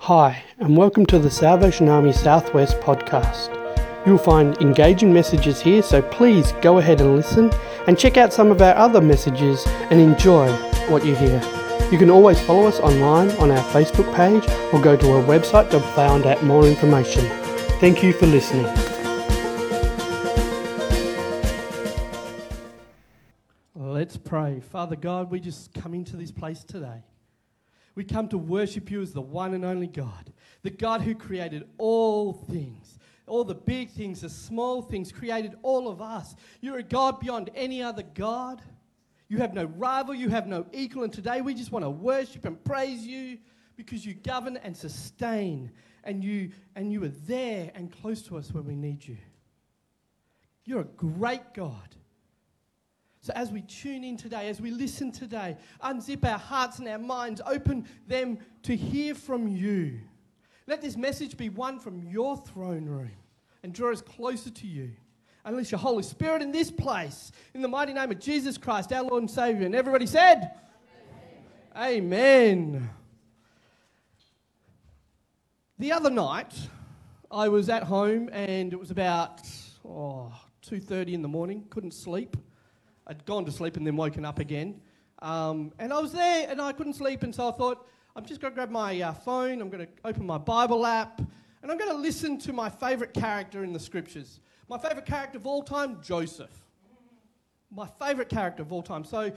Hi, and welcome to the Salvation Army Southwest podcast. You'll find engaging messages here, so please go ahead and listen and check out some of our other messages and enjoy what you hear. You can always follow us online on our Facebook page or go to our website to find out more information. Thank you for listening. Let's pray. Father God, we just come into this place today. We come to worship you as the one and only God, the God who created all things, all the big things, the small things, created all of us. You're a God beyond any other God. You have no rival, you have no equal, and today we just want to worship and praise you because you govern and sustain, and you are there and close to us when we need you. You're a great God. So as we tune in today, as we listen today, unzip our hearts and our minds, open them to hear from you. Let this message be one from your throne room and draw us closer to you. Unleash your Holy Spirit in this place, in the mighty name of Jesus Christ, our Lord and Savior. And everybody said, Amen. Amen. The other night, I was at home and it was about 2:30 in the morning, couldn't sleep. I'd gone to sleep and then woken up again. And I was there and I couldn't sleep, and so I thought, I'm just going to grab my phone, I'm going to open my Bible app, and I'm going to listen to my favourite character in the Scriptures. My favourite character of all time, Joseph. My favourite character of all time. So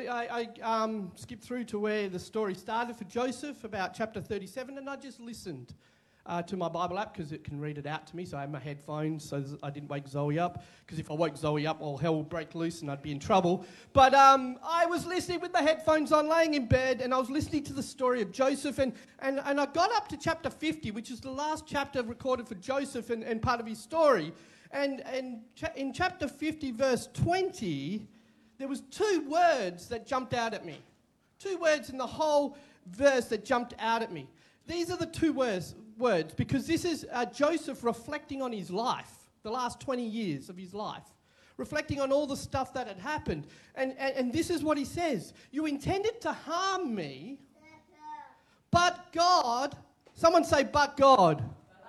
I skipped through to where the story started for Joseph, about chapter 37, and I just listened to my Bible app because it can read it out to me. So I had my headphones so I didn't wake Zoe up, because if I woke Zoe up, all hell would break loose and I'd be in trouble. But I was listening with the headphones on, laying in bed, and I was listening to the story of Joseph, and I got up to chapter 50, which is the last chapter recorded for Joseph and part of his story. And in chapter 50, verse 20, there was two words that jumped out at me. Two words in the whole verse that jumped out at me. These are the two words, because this is Joseph reflecting on his life, the last 20 years of his life, reflecting on all the stuff that had happened. And this is what he says: you intended to harm me, but God, someone say, but God.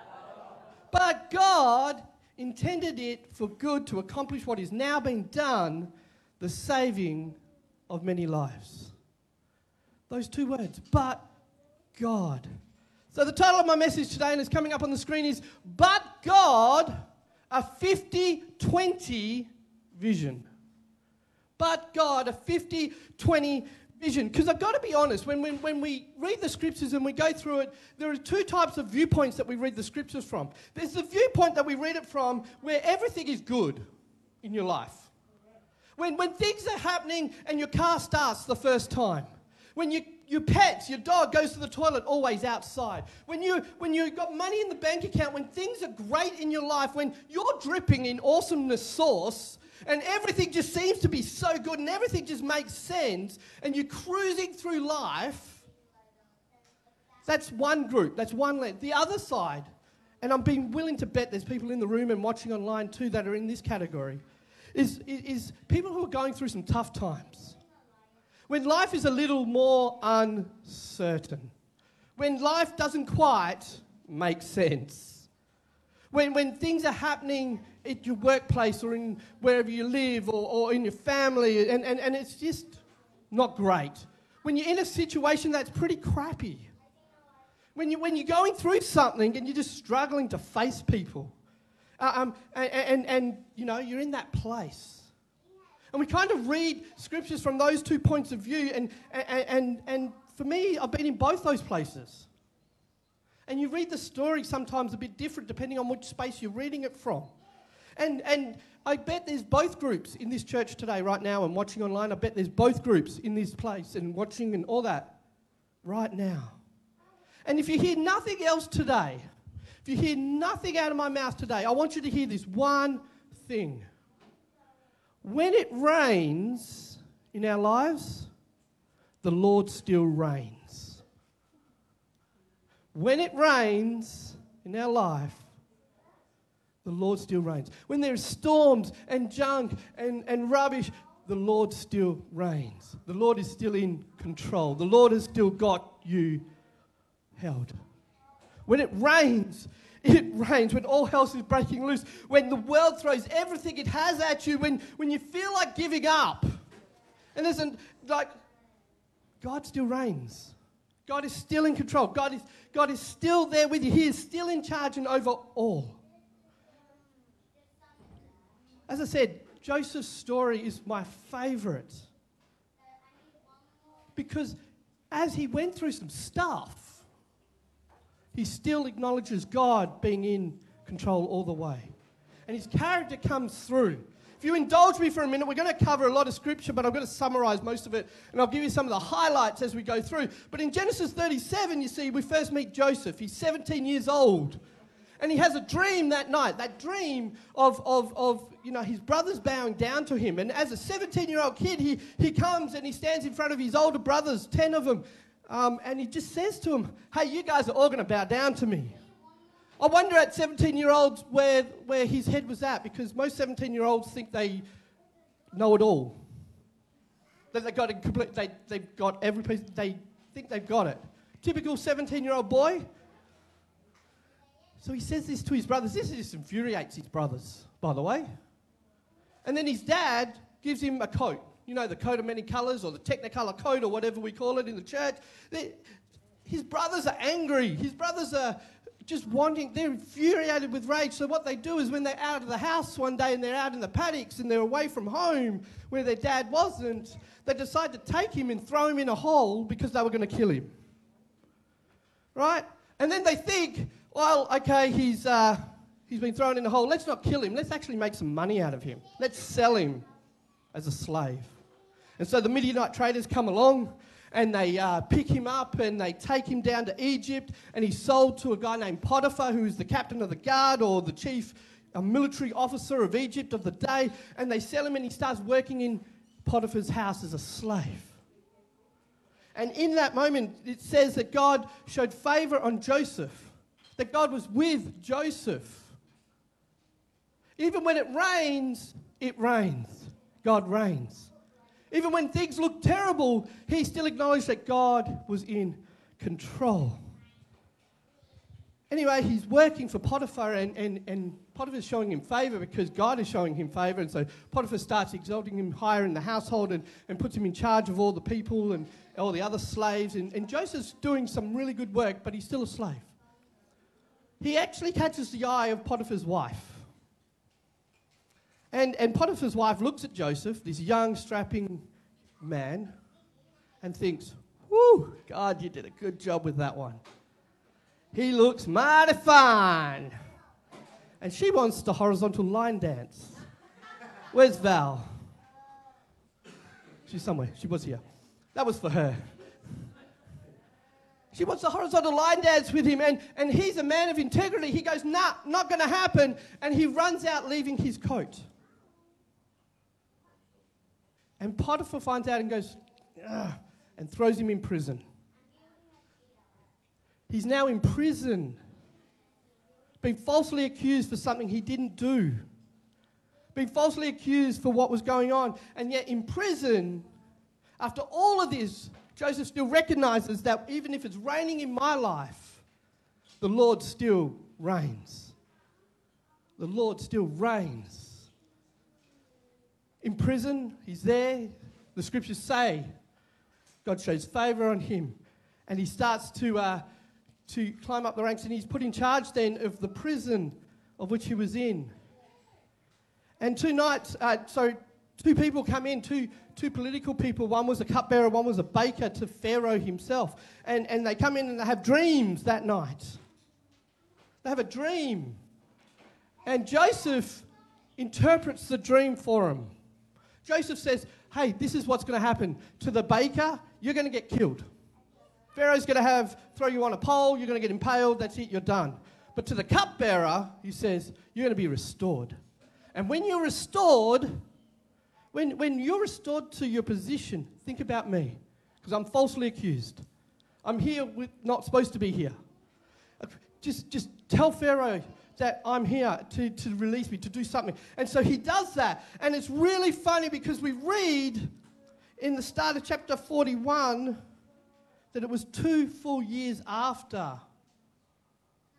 But God intended it for good to accomplish what is now being done, the saving of many lives. Those two words, but God. So the title of my message today, and it's coming up on the screen, is But God, a 50-20 vision. But God, a 50-20 vision. Because I've got to be honest, when we read the Scriptures and we go through it, there are two types of viewpoints that we read the Scriptures from. There's the viewpoint that we read it from where everything is good in your life. When things are happening and your car starts the first time. When your pets, your dog goes to the toilet always outside. When you've got money in the bank account, when things are great in your life, when you're dripping in awesomeness sauce and everything just seems to be so good and everything just makes sense and you're cruising through life, that's one group, that's one length. The other side, and I'm being willing to bet there's people in the room and watching online too that are in this category, is people who are going through some tough times. When life is a little more uncertain. When life doesn't quite make sense. When things are happening at your workplace or in wherever you live or in your family and it's just not great. When you're in a situation that's pretty crappy. When you're going through something and you're just struggling to face people. And you know, you're in that place. And we kind of read Scriptures from those 2 points of view, and for me, I've been in both those places. And you read the story sometimes a bit different depending on which space you're reading it from. And I bet there's both groups in this church today right now and watching online. I bet there's both groups in this place and watching and all that right now. And if you hear nothing else today, if you hear nothing out of my mouth today, I want you to hear this one thing. When it rains in our lives, the Lord still reigns. When it rains in our life, the Lord still reigns. When there's storms and junk and rubbish, the Lord still reigns. The Lord is still in control. The Lord has still got you held. When it rains, it rains. When all hell is breaking loose, when the world throws everything it has at you, when you feel like giving up, and God still reigns. God is still in control. God is still there with you. He is still in charge and over all. As I said, Joseph's story is my favorite because as he went through some stuff, he still acknowledges God being in control all the way. And his character comes through. If you indulge me for a minute, we're going to cover a lot of scripture, but I'm going to summarize most of it, and I'll give you some of the highlights as we go through. But in Genesis 37, you see, we first meet Joseph. He's 17 years old, and he has a dream that night, that dream of his brothers bowing down to him. And as a 17-year-old kid, he comes and he stands in front of his older brothers, 10 of them, and he just says to them, hey, you guys are all going to bow down to me. I wonder at 17-year-olds where his head was at, because most 17-year-olds think they know it all. That they got it complete. They've got every piece. They think they've got it. Typical 17-year-old boy. So he says this to his brothers. This just infuriates his brothers, by the way. And then his dad gives him a coat. You know, the coat of many colours, or the Technicolor coat, or whatever we call it in the church. His brothers are angry. His brothers are just they're infuriated with rage. So what they do is when they're out of the house one day and they're out in the paddocks and they're away from home where their dad wasn't, they decide to take him and throw him in a hole because they were going to kill him. Right? And then they think, well, okay, he's been thrown in a hole. Let's not kill him. Let's actually make some money out of him. Let's sell him as a slave. And so the Midianite traders come along, and they pick him up and they take him down to Egypt, and he's sold to a guy named Potiphar, who is the captain of the guard or the chief military officer of Egypt of the day, and they sell him and he starts working in Potiphar's house as a slave. And in that moment, it says that God showed favor on Joseph, that God was with Joseph. Even when it rains, God reigns. Even when things look terrible, he still acknowledged that God was in control. Anyway, he's working for Potiphar, and Potiphar's showing him favor because God is showing him favor. And so Potiphar starts exalting him higher in the household and puts him in charge of all the people and all the other slaves. And Joseph's doing some really good work, but he's still a slave. He actually catches the eye of Potiphar's wife. And Potiphar's wife looks at Joseph, this young, strapping man, and thinks, whoo, God, you did a good job with that one. He looks mighty fine. And she wants the horizontal line dance. Where's Val? She's somewhere. She was here. That was for her. She wants the horizontal line dance with him, and he's a man of integrity. He goes, nah, not going to happen. And he runs out leaving his coat. And Potiphar finds out and goes, ugh, and throws him in prison. He's now in prison, being falsely accused for something he didn't do, being falsely accused for what was going on. And yet in prison, after all of this, Joseph still recognizes that even if it's raining in my life, the Lord still reigns. The Lord still reigns. In prison, he's there. The scriptures say God shows favor on him, and he starts to climb up the ranks, and he's put in charge then of the prison of which he was in. And two people come in, two political people. One was a cupbearer, one was a baker to Pharaoh himself. And they come in and they have dreams that night. They have a dream. And Joseph interprets the dream for them. Joseph says, hey, this is what's going to happen. To the baker, you're going to get killed. Pharaoh's going to throw you on a pole, you're going to get impaled, that's it, you're done. But to the cupbearer, he says, you're going to be restored. And when you're restored, when you're restored to your position, think about me, because I'm falsely accused. I'm here not supposed to be here. Just tell Pharaoh that I'm here to release me, to do something. And so he does that. And it's really funny because we read in the start of chapter 41 that it was 2 full years after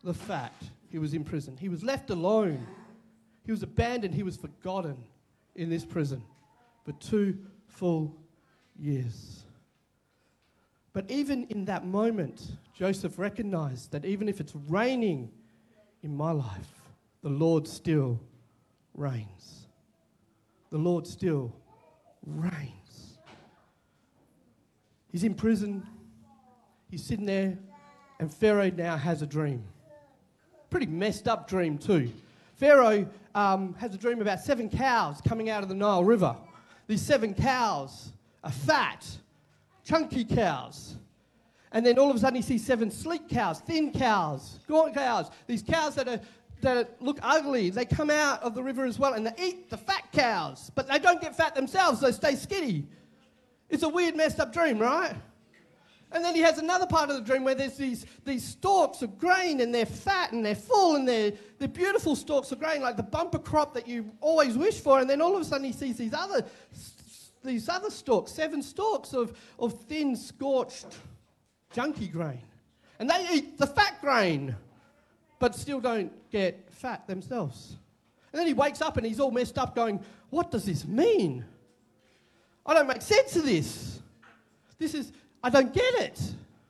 the fact he was in prison. He was left alone. He was abandoned. He was forgotten in this prison for 2 full years. But even in that moment, Joseph recognized that even if it's raining in my life, the Lord still reigns. The Lord still reigns. He's in prison. He's sitting there, and Pharaoh now has a dream. Pretty messed up dream too. Pharaoh has a dream about 7 cows coming out of the Nile River. These 7 cows are fat, chunky cows. And then all of a sudden he sees 7 sleek cows, thin cows, gaunt cows. These cows that look ugly, they come out of the river as well, and they eat the fat cows. But they don't get fat themselves, they stay skinny. It's a weird, messed up dream, right? And then he has another part of the dream where there's these stalks of grain, and they're fat and they're full, and they're beautiful stalks of grain, like the bumper crop that you always wish for. And then all of a sudden he sees these other stalks, 7 stalks of thin, scorched, junky grain. And they eat the fat grain, but still don't get fat themselves. And then he wakes up and he's all messed up going, what does this mean? I don't make sense of this. I don't get it.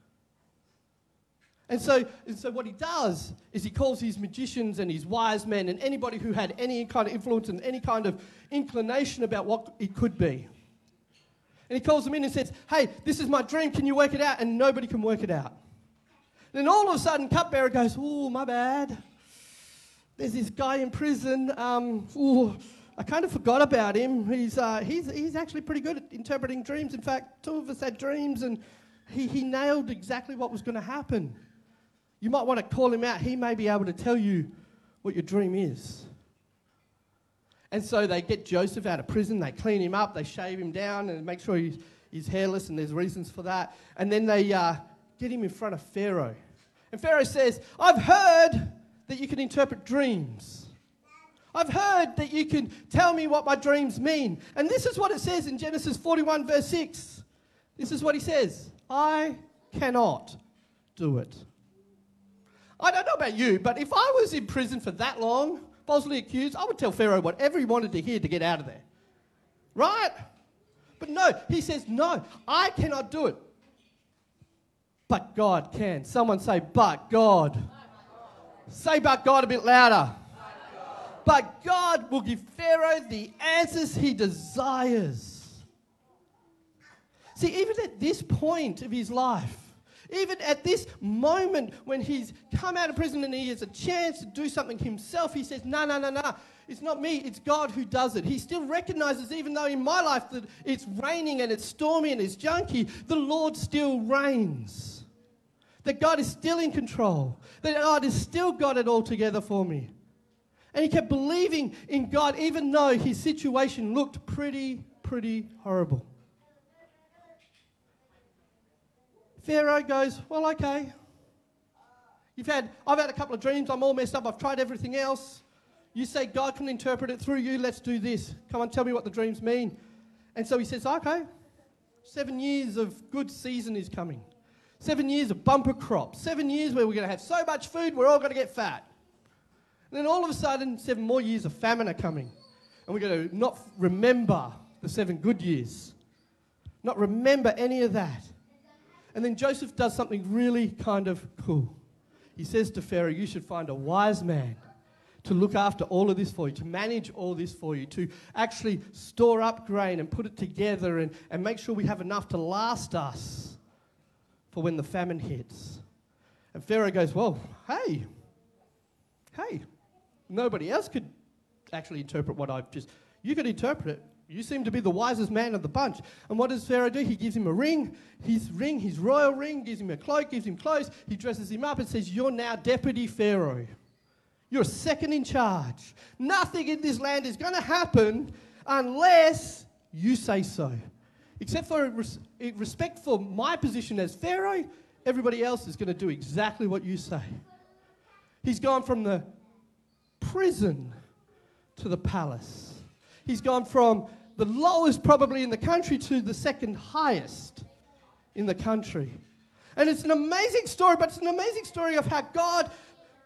And so what he does is he calls his magicians and his wise men and anybody who had any kind of influence and any kind of inclination about what it could be. And he calls them in and says, hey, this is my dream, can you work it out? And nobody can work it out. Then all of a sudden, cupbearer goes, oh, my bad. There's this guy in prison. I kind of forgot about him. He's actually pretty good at interpreting dreams. In fact, 2 of us had dreams, and he nailed exactly what was going to happen. You might want to call him out. He may be able to tell you what your dream is. And so they get Joseph out of prison. They clean him up. They shave him down and make sure he's hairless, and there's reasons for that. And then they get him in front of Pharaoh. And Pharaoh says, I've heard that you can interpret dreams. I've heard that you can tell me what my dreams mean. And this is what it says in Genesis 41 verse 6. This is what he says. I cannot do it. I don't know about you, but if I was in prison for that long, falsely accused, I would tell Pharaoh whatever he wanted to hear to get out of there. Right? But no, he says, no, I cannot do it. But God can. Someone say, but God. Say, but God a bit louder. But God will give Pharaoh the answers he desires. See, even at this point of his life, even at this moment when he's come out of prison and he has a chance to do something himself, he says, no, it's not me, it's God who does it. He still recognizes, even though in my life that it's raining and it's stormy and it's junky, the Lord still reigns. That God is still in control. That God has still got it all together for me. And he kept believing in God even though his situation looked pretty horrible. Pharaoh goes, well, okay. I've had a couple of dreams. I'm all messed up. I've tried everything else. You say God can interpret it through you. Let's do this. Come on, tell me what the dreams mean. And so he says, okay, 7 years of good season is coming. 7 years of bumper crop. 7 years where we're going to have so much food, we're all going to get fat. And then all of a sudden, 7 more years of famine are coming. And we're going to not remember the 7 good years. Not remember any of that. And then Joseph does something really kind of cool. He says to Pharaoh, you should find a wise man to look after all of this for you, to manage all this for you, to actually store up grain and put it together and make sure we have enough to last us for when the famine hits. And Pharaoh goes, well, hey, nobody else could actually interpret what I've just... You could interpret it. You seem to be the wisest man of the bunch. And what does Pharaoh do? He gives him a ring, his royal ring, gives him a cloak, gives him clothes. He dresses him up and says, you're now Deputy Pharaoh. You're second in charge. Nothing in this land is going to happen unless you say so. Except for respect for my position as Pharaoh, everybody else is going to do exactly what you say. He's gone from the prison to the palace. He's gone from the lowest probably in the country to the second highest in the country. And it's an amazing story, but it's an amazing story of how God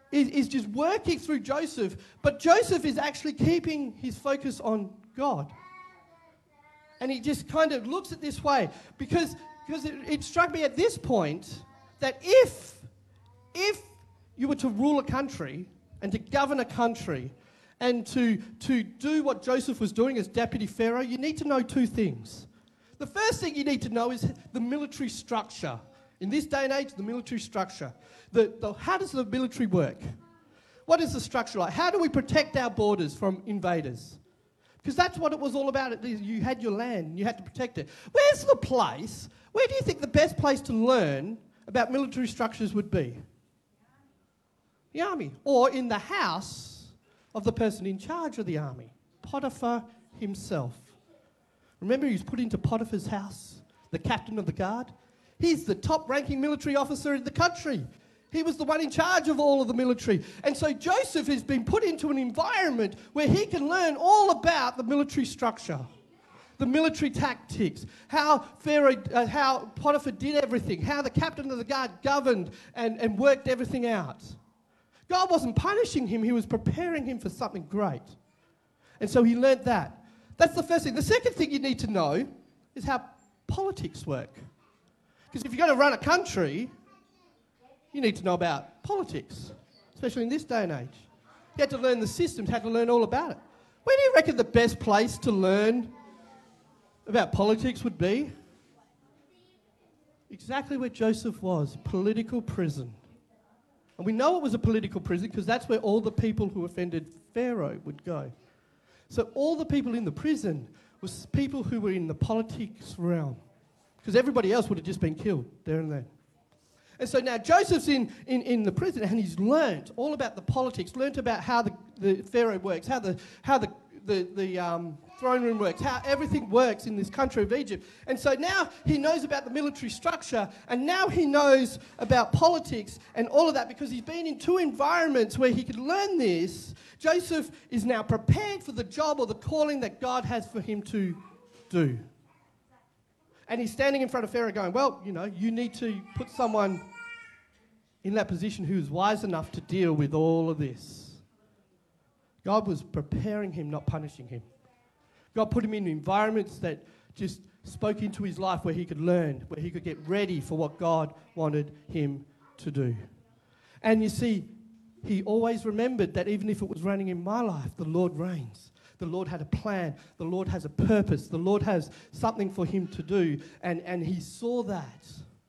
is just working through Joseph, but Joseph is actually keeping his focus on God. And he just kind of looks at this way, because it struck me at this point that if you were to rule a country and to govern a country and to do what Joseph was doing as deputy pharaoh, you need to know two things. The first thing you need to know is the military structure. In this day and age, the military structure. How does the military work? What is the structure like? How do we protect our borders from invaders? Because that's what it was all about. You had your land and you had to protect it. Where do you think the best place to learn about military structures would be? The army. Or in the house of the person in charge of the army, Potiphar himself. Remember, he was put into Potiphar's house, the captain of the guard. He's the top-ranking military officer in the country. He was the one in charge of all of the military. And so Joseph has been put into an environment where he can learn all about the military structure, the military tactics, how Potiphar did everything, how the captain of the guard governed and worked everything out. God wasn't punishing him, he was preparing him for something great. And so he learnt that. That's the first thing. The second thing you need to know is how politics work. Because if you're going to run a country, you need to know about politics, especially in this day and age. You had to learn the systems, had to learn all about it. Where do you reckon the best place to learn about politics would be? Exactly where Joseph was, political prison. And we know it was a political prison because that's where all the people who offended Pharaoh would go. So all the people in the prison was people who were in the politics realm, because everybody else would have just been killed there and then. And so now Joseph's in the prison, and he's learnt all about the politics, learnt about how the Pharaoh works, how the throne room works, how everything works in this country of Egypt. And so now he knows about the military structure, and now he knows about politics and all of that, because he's been in two environments where he could learn this. Joseph is now prepared for the job or the calling that God has for him to do. And he's standing in front of Pharaoh going, well, you need to put someone in that position who's wise enough to deal with all of this. God was preparing him, not punishing him. God put him in environments that just spoke into his life where he could learn, where he could get ready for what God wanted him to do. And you see, he always remembered that even if it was raining in my life, the Lord reigns. The Lord had a plan. The Lord has a purpose. The Lord has something for him to do. And he saw that.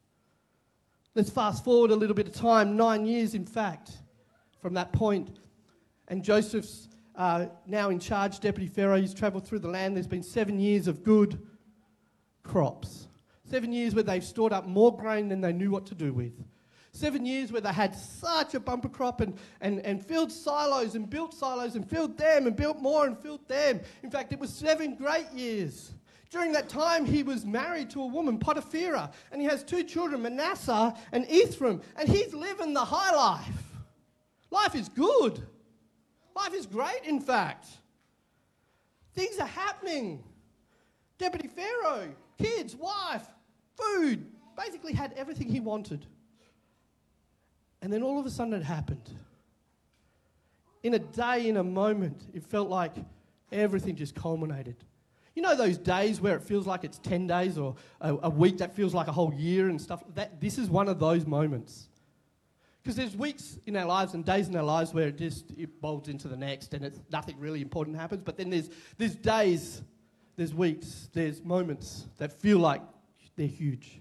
Let's fast forward a little bit of time, 9 years in fact, from that point. And Joseph's now in charge, Deputy Pharaoh. He's travelled through the land. There's been 7 years of good crops. 7 years where they've stored up more grain than they knew what to do with. 7 years where they had such a bumper crop and filled silos and built silos and filled them and built more and filled them. In fact, it was 7 great years. During that time, he was married to a woman, Potipharah, and he has 2 children, Manasseh and Ephraim, and he's living the high life. Life is good. Life is great, in fact. Things are happening. Deputy Pharaoh, kids, wife, food, basically had everything he wanted. And then all of a sudden it happened. In a day, in a moment, it felt like everything just culminated. You know those days where it feels like it's 10 days or a week that feels like a whole year and stuff? This is one of those moments. Because there's weeks in our lives and days in our lives where it bolts into the next and nothing really important happens. But then there's days, there's weeks, there's moments that feel like they're huge.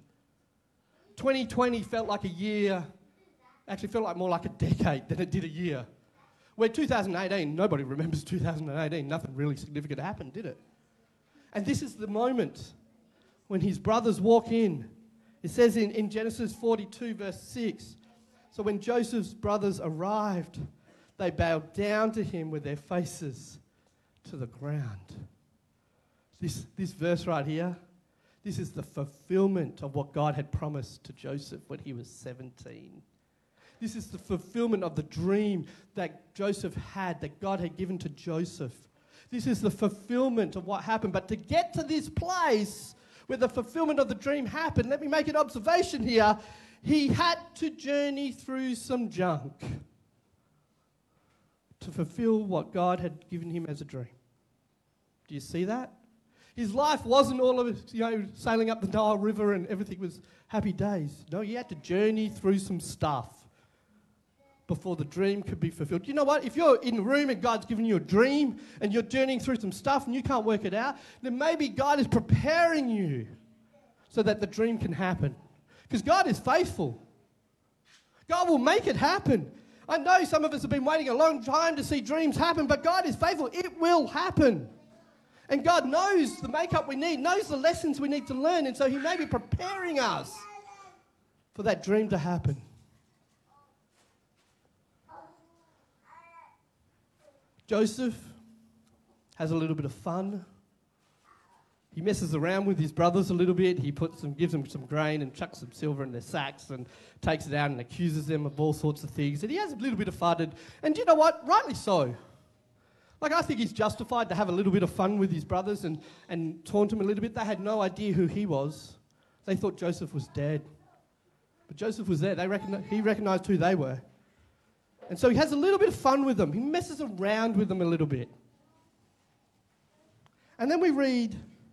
2020 felt like a year. Actually felt like more like a decade than it did a year. Where 2018, nobody remembers 2018. Nothing really significant happened, did it? And this is the moment when his brothers walk in. It says in Genesis 42, verse 6, so when Joseph's brothers arrived, they bowed down to him with their faces to the ground. This verse right here, this is the fulfillment of what God had promised to Joseph when he was 17. This is the fulfillment of the dream that Joseph had, that God had given to Joseph. This is the fulfillment of what happened. But to get to this place where the fulfillment of the dream happened, let me make an observation here. He had to journey through some junk. to fulfill what God had given him as a dream. Do you see that? His life wasn't all of it, sailing up the Nile River and everything was happy days. No, he had to journey through some stuff before the dream could be fulfilled. You know what? If you're in the room and God's given you a dream and you're journeying through some stuff and you can't work it out, then maybe God is preparing you so that the dream can happen. Because God is faithful. God will make it happen. I know some of us have been waiting a long time to see dreams happen, but God is faithful. It will happen. And God knows the makeup we need, knows the lessons we need to learn, and so he may be preparing us for that dream to happen. Joseph has a little bit of fun. He messes around with his brothers a little bit. He gives them some grain and chucks some silver in their sacks and takes it out and accuses them of all sorts of things. And he has a little bit of fun. And you know what? Rightly so. I think he's justified to have a little bit of fun with his brothers and taunt him a little bit. They had no idea who he was. They thought Joseph was dead. But Joseph was there. He recognized who they were. And so he has a little bit of fun with them. He messes around with them a little bit. And then we read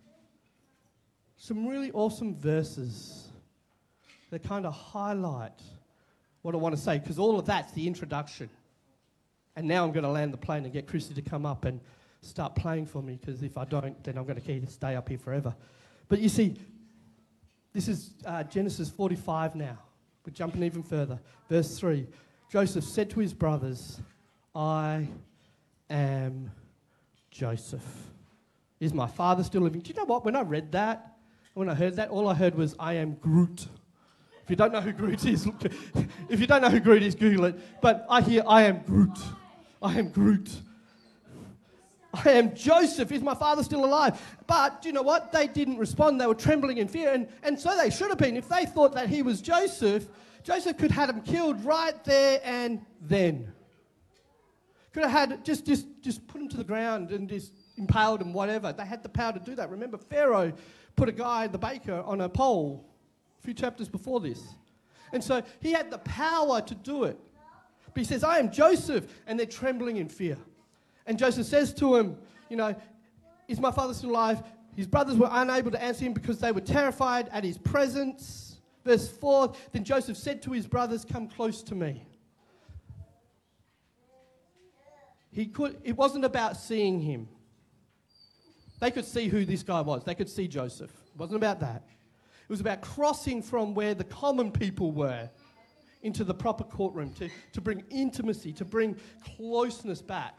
some really awesome verses that kind of highlight what I want to say, because all of that's the introduction. And now I'm going to land the plane and get Christy to come up and start playing for me, because if I don't, then I'm going to stay up here forever. But you see, this is Genesis 45 now. We're jumping even further. Verse 3. Joseph said to his brothers, I am Joseph. Is my father still living? Do you know what? When I read that, when I heard that, all I heard was, I am Groot. If you don't know who Groot is, Google it. But I hear, I am Groot. I am Groot. I am Joseph. Is my father still alive? But do you know what? They didn't respond. They were trembling in fear. And so they should have been. If they thought that he was Joseph, Joseph could have him killed right there and then. Could have had just put him to the ground and just impaled him, whatever. They had the power to do that. Remember, Pharaoh put a guy, the baker, on a pole a few chapters before this. And so he had the power to do it. But he says, I am Joseph. And they're trembling in fear. And Joseph says to him, is my father still alive? His brothers were unable to answer him because they were terrified at his presence. Verse 4, then Joseph said to his brothers, come close to me. It wasn't about seeing him. They could see who this guy was. They could see Joseph. It wasn't about that. It was about crossing from where the common people were into the proper courtroom, to bring intimacy, to bring closeness back,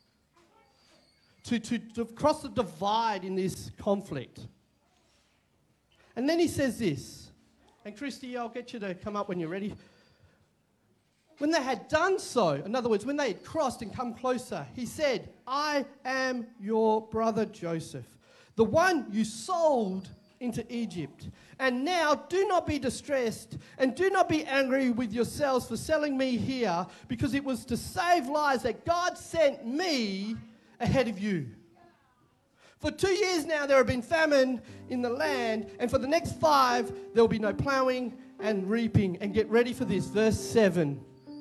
to cross the divide in this conflict. And then he says this, and Christy, I'll get you to come up when you're ready. When they had done so, in other words, when they had crossed and come closer, he said, I am your brother Joseph, the one you sold into Egypt. And now do not be distressed and do not be angry with yourselves for selling me here, because it was to save lives that God sent me ahead of you. For 2 years now there have been famine in the land, and for the next 5 there will be no plowing and reaping. And get ready for this, verse 7.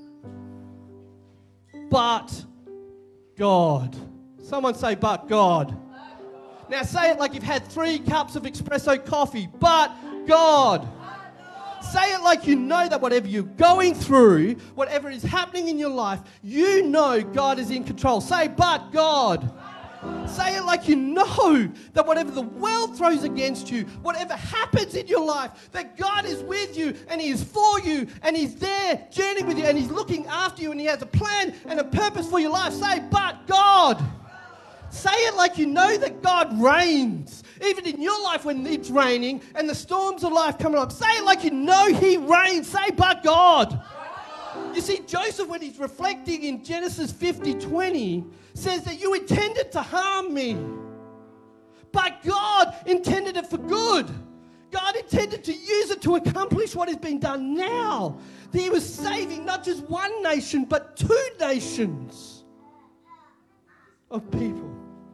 But God. Someone say, but God. Now say it like you've had 3 cups of espresso coffee. But God. Say it like you know that whatever you're going through, whatever is happening in your life, you know God is in control. Say, but God. Say it like you know that whatever the world throws against you, whatever happens in your life, that God is with you and He is for you and He's there journeying with you and He's looking after you and He has a plan and a purpose for your life. Say, but God. Say it like you know that God reigns. Even in your life when it's raining and the storms of life come up, say it like you know He reigns. Say, but God. You see, Joseph, when he's reflecting in Genesis 50:20, says that you intended to harm me, but God intended it for good. God intended to use it to accomplish what is being done now. That He was saving not just one nation, but 2 nations of people.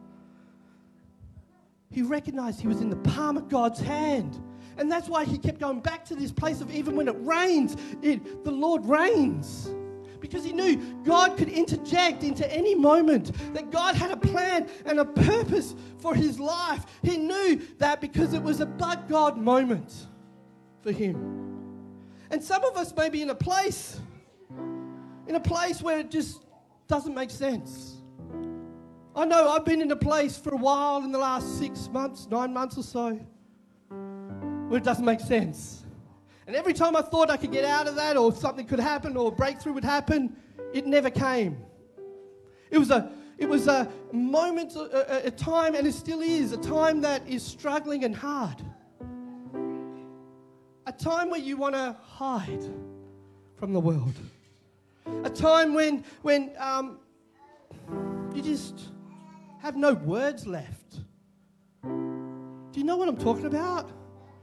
He recognized he was in the palm of God's hand. And that's why he kept going back to this place of even when it rains, the Lord reigns. because he knew God could interject into any moment, that God had a plan and a purpose for his life. He knew that because it was a but God moment for him. And some of us may be in a place where it just doesn't make sense. I know I've been in a place for a while in the last 6 months, 9 months or so, where it doesn't make sense. And every time I thought I could get out of that, or something could happen, or a breakthrough would happen, it never came. It was a moment, a time, and it still is, a time that is struggling and hard. A time where you want to hide from the world. A time when you just have no words left. Do you know what I'm talking about?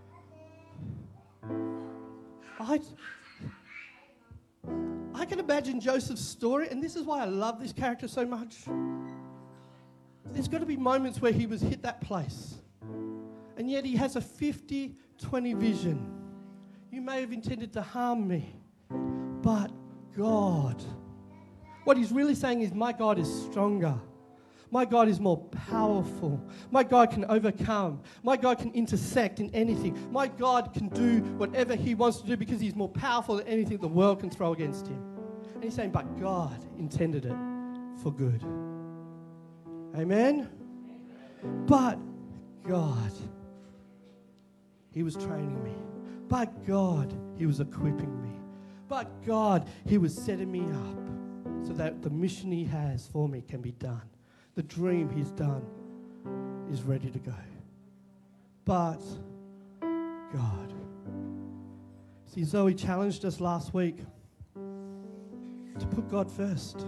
I can imagine Joseph's story, and this is why I love this character so much. There's got to be moments where he was hit that place, and yet he has a 50-20 vision. You may have intended to harm me, but God. What he's really saying is, my God is stronger. My God is more powerful. My God can overcome. My God can intersect in anything. My God can do whatever he wants to do because he's more powerful than anything the world can throw against him. And he's saying, but God intended it for good. Amen? But God, he was training me. But God, he was equipping me. But God, he was setting me up so that the mission he has for me can be done. The dream he's done is ready to go. But God. See, Zoe challenged us last week to put God first.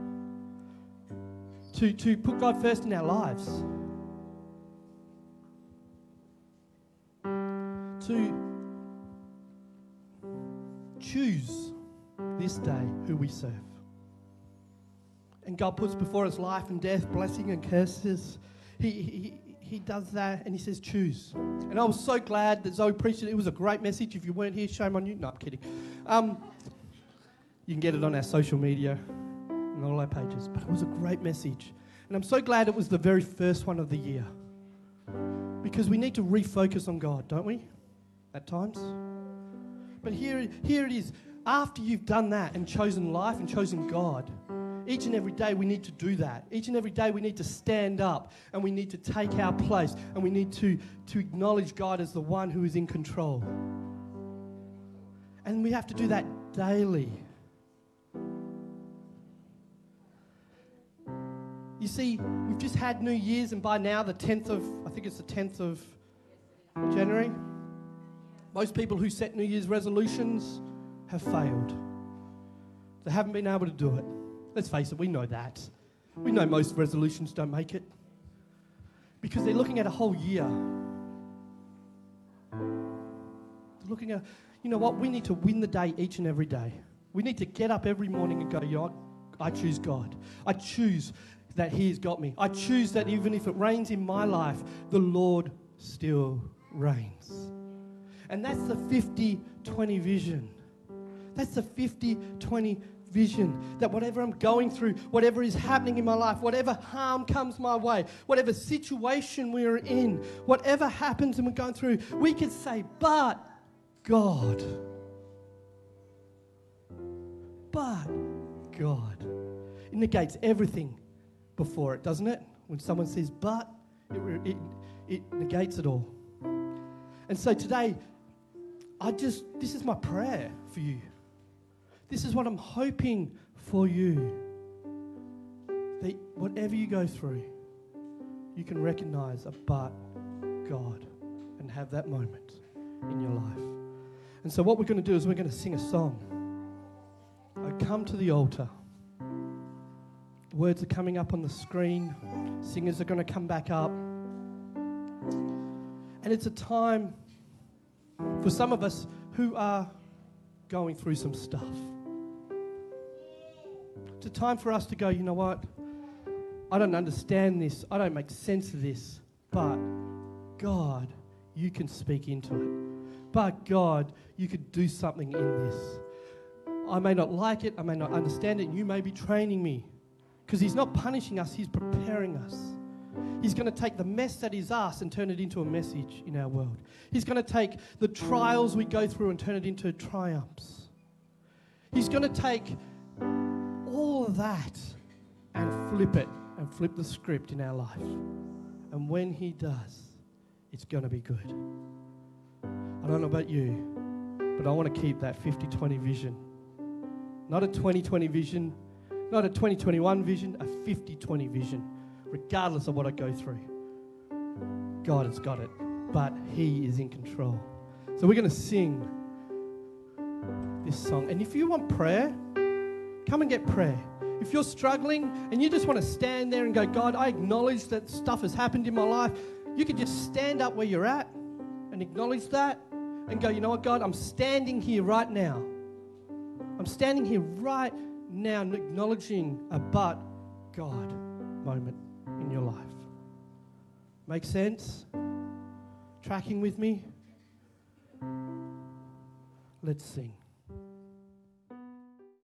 To put God first in our lives. To choose this day who we serve. And God puts before us life and death, blessing and curses. He does that and he says, choose. And I was so glad that Zoe preached it. It was a great message. If you weren't here, shame on you. No, I'm kidding. You can get it on our social media and all our pages. But it was a great message. And I'm so glad it was the very first one of the year. Because we need to refocus on God, don't we? At times. But here it is. After you've done that and chosen life and chosen God, each and every day we need to do that. Each and every day we need to stand up and we need to take our place and we need to acknowledge God as the one who is in control. And we have to do that daily. You see, we've just had New Year's, and by now I think it's the 10th of January. Most people who set New Year's resolutions have failed. They haven't been able to do it. Let's face it, we know that. We know most resolutions don't make it because they're looking at a whole year. They're looking at, you know what, we need to win the day each and every day. We need to get up every morning and go, you know what, I choose God. I choose that he has got me. I choose that even if it rains in my life, the Lord still reigns. And that's the 50-20 vision. That's the 50-20 vision, that whatever I'm going through, whatever is happening in my life, whatever harm comes my way, whatever situation we're in, whatever happens and we're going through, we can say, but God. But God. It negates everything before it, doesn't it? When someone says but, it negates it all. And so today, this is my prayer for you. This is what I'm hoping for you. That whatever you go through, you can recognize a but God and have that moment in your life. And so what we're going to do is we're going to sing a song. I come to the altar. The words are coming up on the screen. Singers are going to come back up. And it's a time for some of us who are going through some stuff. It's a time for us to go, you know what? I don't understand this. I don't make sense of this. But God, you can speak into it. But God, you could do something in this. I may not like it, I may not understand it, and you may be training me. Because he's not punishing us, he's preparing us. He's going to take the mess that is us and turn it into a message in our world. He's going to take the trials we go through and turn it into triumphs. He's going to take all of that and flip the script in our life. And when he does, it's going to be good. I don't know about you, but I want to keep that 50-20 vision. Not a 20-20 vision, not a 2021 vision, a 50-20 vision, regardless of what I go through. God has got it, but he is in control. So we're going to sing this song. And if you want prayer, come and get prayer. If you're struggling and you just want to stand there and go, God, I acknowledge that stuff has happened in my life, you can just stand up where you're at and acknowledge that and go, you know what, God, I'm standing here right now. I'm standing here right now acknowledging a but God moment in your life. Make sense? Tracking with me? Let's sing.